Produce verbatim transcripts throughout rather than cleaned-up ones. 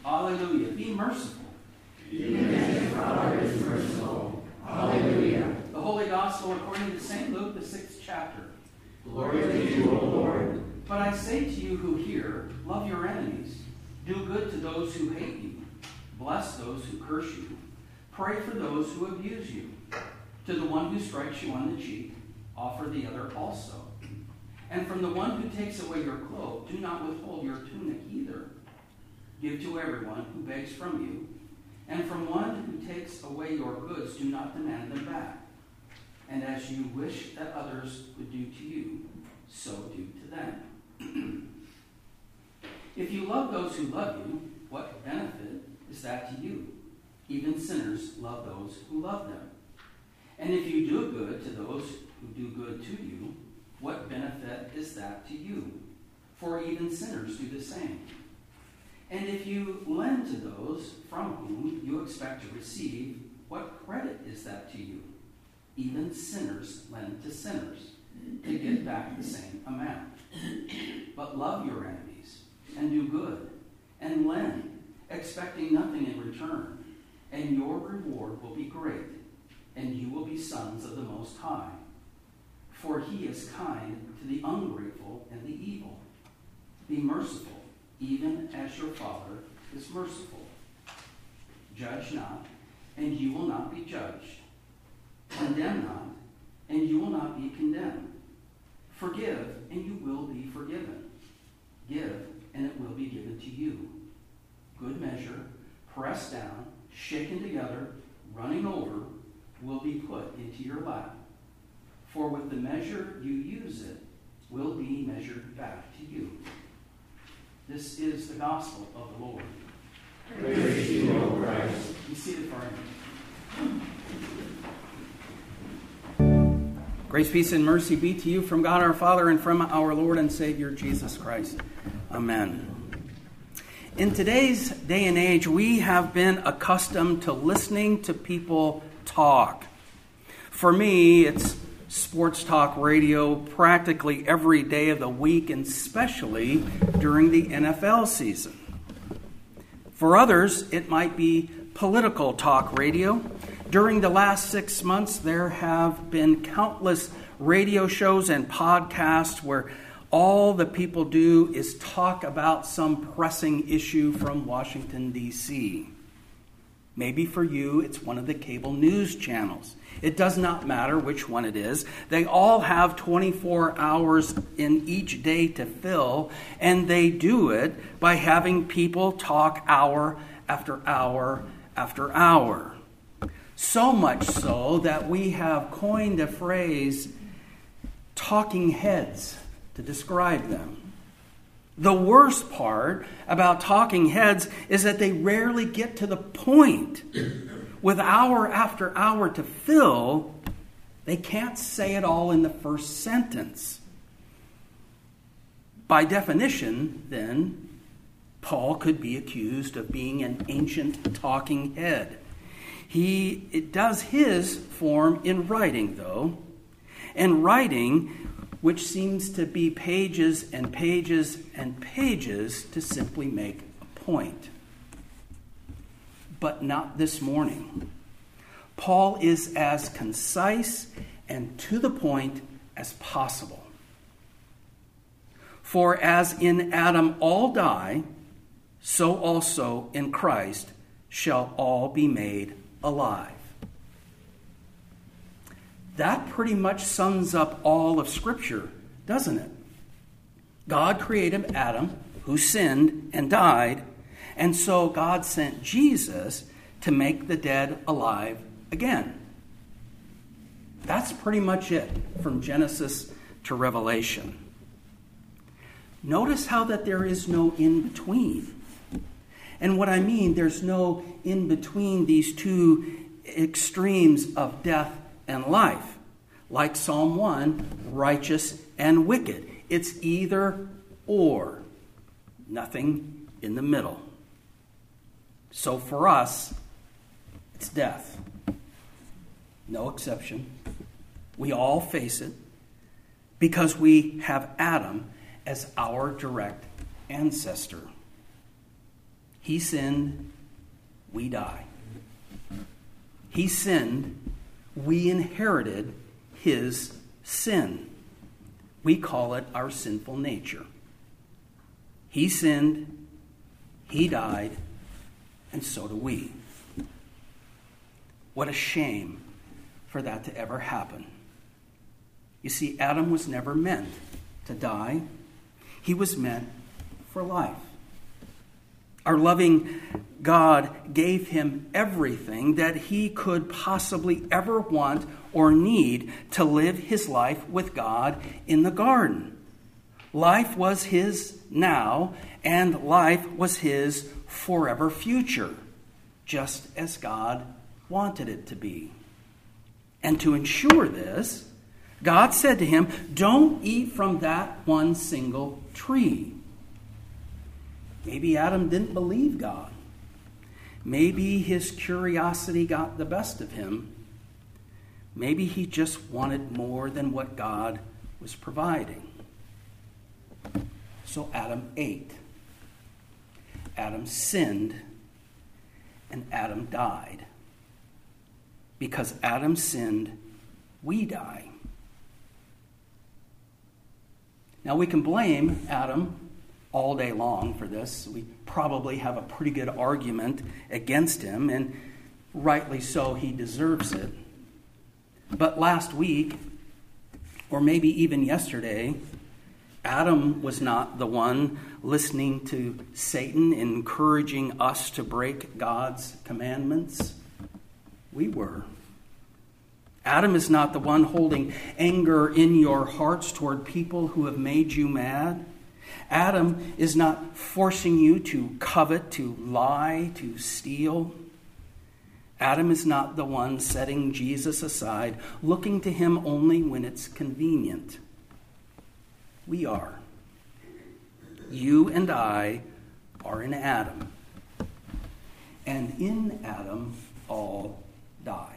Hallelujah. Be merciful. Even as your Father is merciful. Hallelujah. The Holy Gospel according to Saint Luke, the sixth chapter. Glory to you, O Lord. But I say to you who hear, love your enemies. Do good to those who hate you. Bless those who curse you. Pray for those who abuse you. To the one who strikes you on the cheek, offer the other also. And from the one who takes away your cloak, do not withhold your tunic either. Give to everyone who begs from you. And from one who takes away your goods, do not demand them back. And as you wish that others would do to you, so do to them. If you love those who love you, what benefit is that to you? Even sinners love those who love them. And if you do good to those who do good to you, what benefit is that to you? For even sinners do the same. And if you lend to those from whom you expect to receive, what credit is that to you? Even sinners lend to sinners to get back the same amount. But love your enemies, and do good, and lend, expecting nothing in return, and your reward will be great, and you will be sons of the Most High. For he is kind to the ungrateful and the evil. Be merciful, even as your Father is merciful. Judge not, and you will not be judged. Condemn not, and you will not be condemned. Forgive, and you will be forgiven. Give, and it will be given to you. Good measure, pressed down, shaken together, running over, will be put into your lap. For with the measure you use it, will be measured back to you. This is the gospel of the Lord. Praise to you, O Christ. Be seated for a minute. Grace, peace, and mercy be to you from God our Father and from our Lord and Savior Jesus Christ. Amen. In today's day and age, we have been accustomed to listening to people talk. For me, it's sports talk radio practically every day of the week, and especially during the N F L season. For others, it might be political talk radio. During the last six months, there have been countless radio shows and podcasts where all the people do is talk about some pressing issue from Washington, D C Maybe for you, it's one of the cable news channels. It does not matter which one it is. They all have twenty-four hours in each day to fill, and they do it by having people talk hour after hour after hour. So much so that we have coined a phrase, talking heads, to describe them. The worst part about talking heads is that they rarely get to the point. With hour after hour to fill, they can't say it all in the first sentence. By definition, then, Paul could be accused of being an ancient talking head. He it does his form in writing, though, and writing which seems to be pages and pages and pages to simply make a point. But not this morning. Paul is as concise and to the point as possible. For as in Adam all die, so also in Christ shall all be made alive. That pretty much sums up all of Scripture, doesn't it? God created Adam, who sinned and died, and so God sent Jesus to make the dead alive again. That's pretty much it from Genesis to Revelation. Notice how that there is no in-between. And what I mean, there's no in-between these two extremes of death and life. Like Psalm one, righteous and wicked. It's either or. Nothing in the middle. So for us, it's death. No exception. We all face it because we have Adam as our direct ancestor. He sinned, we die. He sinned, we inherited his sin. We call it our sinful nature. He sinned, he died, and so do we. What a shame for that to ever happen. You see, Adam was never meant to die. He was meant for life. Our loving God gave him everything that he could possibly ever want or need to live his life with God in the garden. Life was his now, and life was his forever future, just as God wanted it to be. And to ensure this, God said to him, don't eat from that one single tree. Maybe Adam didn't believe God. Maybe his curiosity got the best of him. Maybe he just wanted more than what God was providing. So Adam ate. Adam sinned, and Adam died. Because Adam sinned, we die. Now we can blame Adam all day long for this. We probably have a pretty good argument against him, and rightly so, he deserves it. But last week, or maybe even yesterday, Adam was not the one listening to Satan encouraging us to break God's commandments. We were. Adam is not the one holding anger in your hearts toward people who have made you mad. Adam is not forcing you to covet, to lie, to steal. Adam is not the one setting Jesus aside, looking to him only when it's convenient. We are. You and I are in Adam. And in Adam, all die.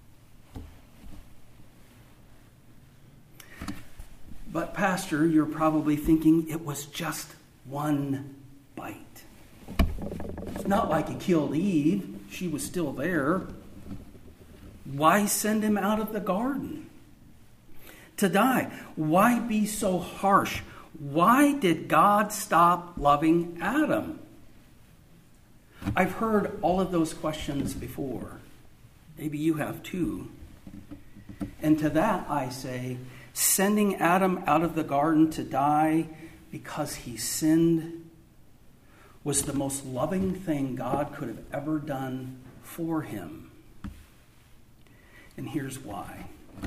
But Pastor, you're probably thinking it was just one bite. It's not like he killed Eve. She was still there. Why send him out of the garden to die? Why be so harsh? Why did God stop loving Adam? I've heard all of those questions before. Maybe you have too. And to that I say, sending Adam out of the garden to die because he sinned was the most loving thing God could have ever done for him. And here's why.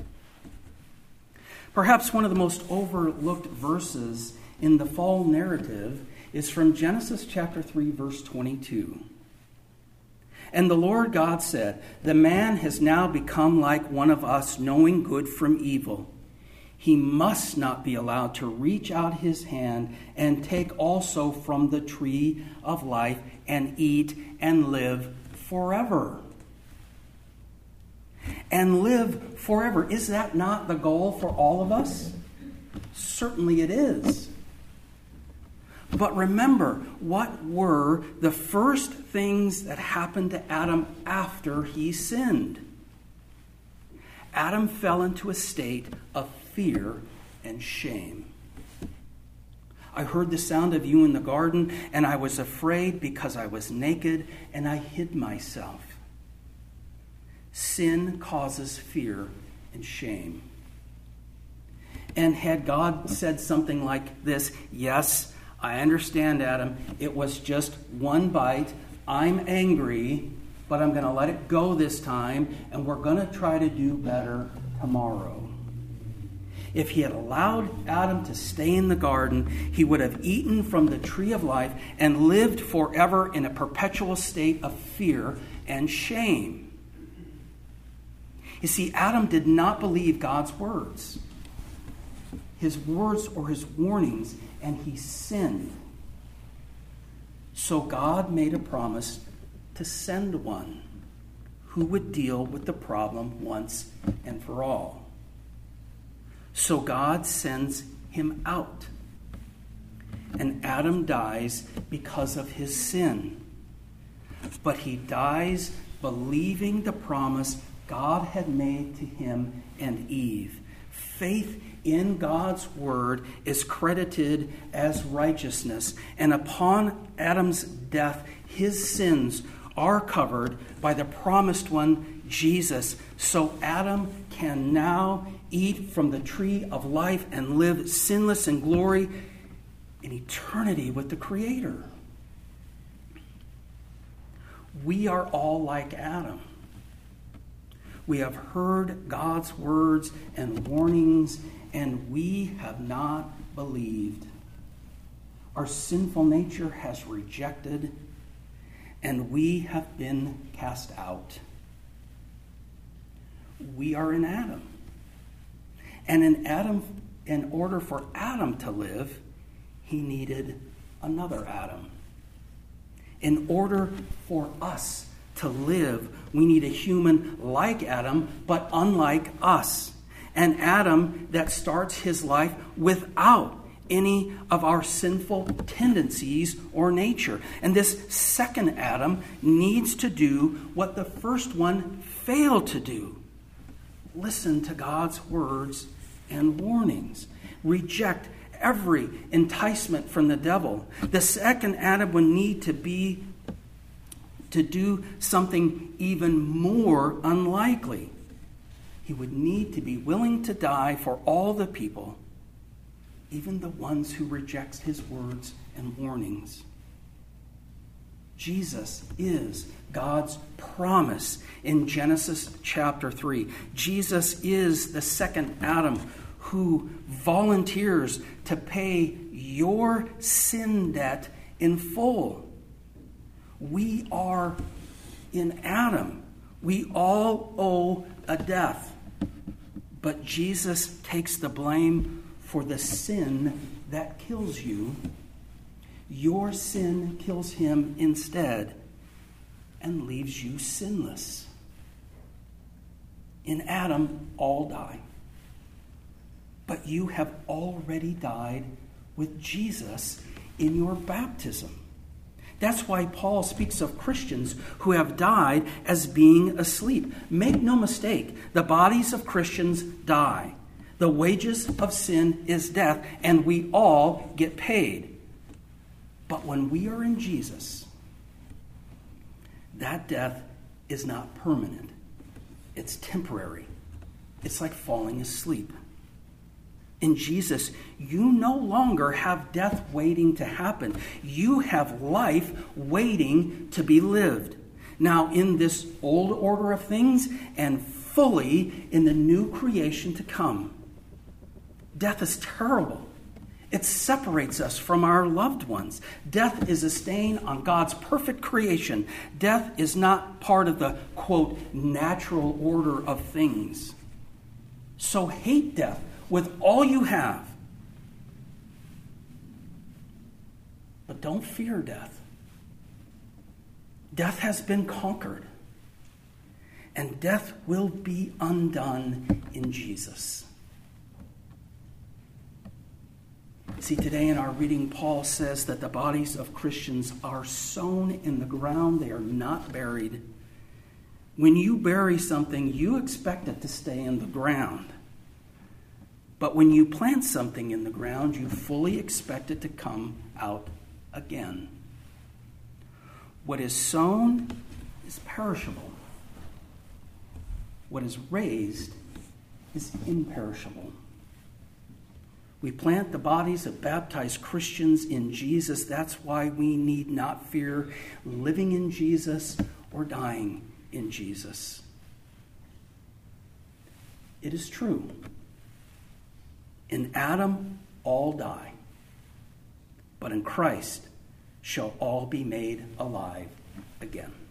Perhaps one of the most overlooked verses in the fall narrative is from Genesis chapter three, verse twenty-two. And the Lord God said, the man has now become like one of us, knowing good from evil. He must not be allowed to reach out his hand and take also from the tree of life and eat and live forever. And live forever. Is that not the goal for all of us? Certainly it is. But remember, what were the first things that happened to Adam after he sinned? Adam fell into a state of fear and shame. I heard the sound of you in the garden, and I was afraid because I was naked, and I hid myself. Sin causes fear and shame. And had God said something like this, yes, I understand, Adam, it was just one bite. I'm angry, but I'm going to let it go this time, and we're going to try to do better tomorrow. If he had allowed Adam to stay in the garden, he would have eaten from the tree of life and lived forever in a perpetual state of fear and shame. You see, Adam did not believe God's words, his words or his warnings, and he sinned. So God made a promise to send one who would deal with the problem once and for all. So God sends him out. And Adam dies because of his sin. but he dies believing the promise God had made to him and Eve. Faith in God's word is credited as righteousness, and upon Adam's death, his sins are covered by the promised one, Jesus. So Adam can now eat from the tree of life and live sinless in glory in eternity with the Creator. We are all like Adam. We have heard God's words and warnings, and we have not believed. Our sinful nature has rejected, and we have been cast out. We are in Adam. And in Adam, in order for Adam to live, he needed another Adam. In order for us to live, we need a human like Adam, but unlike us. An Adam that starts his life without any of our sinful tendencies or nature. And this second Adam needs to do what the first one failed to do. Listen to God's words and warnings. Reject every enticement from the devil. The second Adam would need to be to do something even more unlikely. He would need to be willing to die for all the people, even the ones who reject his words and warnings. Jesus is God's promise in Genesis chapter three. Jesus is the second Adam who volunteers to pay your sin debt in full. We are in Adam. We all owe a death. But Jesus takes the blame for the sin that kills you. Your sin kills him instead and leaves you sinless. In Adam, all die. But you have already died with Jesus in your baptism. That's why Paul speaks of Christians who have died as being asleep. Make no mistake, the bodies of Christians die. The wages of sin is death, and we all get paid. But when we are in Jesus, that death is not permanent. It's temporary. It's like falling asleep. In Jesus, you no longer have death waiting to happen. You have life waiting to be lived. Now, in this old order of things and fully in the new creation to come. Death is terrible. It separates us from our loved ones. Death is a stain on God's perfect creation. Death is not part of the, quote, natural order of things. So hate death with all you have. But don't fear death. Death has been conquered. And death will be undone in Jesus. See, today in our reading, Paul says that the bodies of Christians are sown in the ground. They are not buried. When you bury something, you expect it to stay in the ground. But when you plant something in the ground, you fully expect it to come out again. What is sown is perishable. What is raised is imperishable. We plant the bodies of baptized Christians in Jesus. That's why we need not fear living in Jesus or dying in Jesus. It is true. In Adam, all die. But in Christ shall all be made alive again.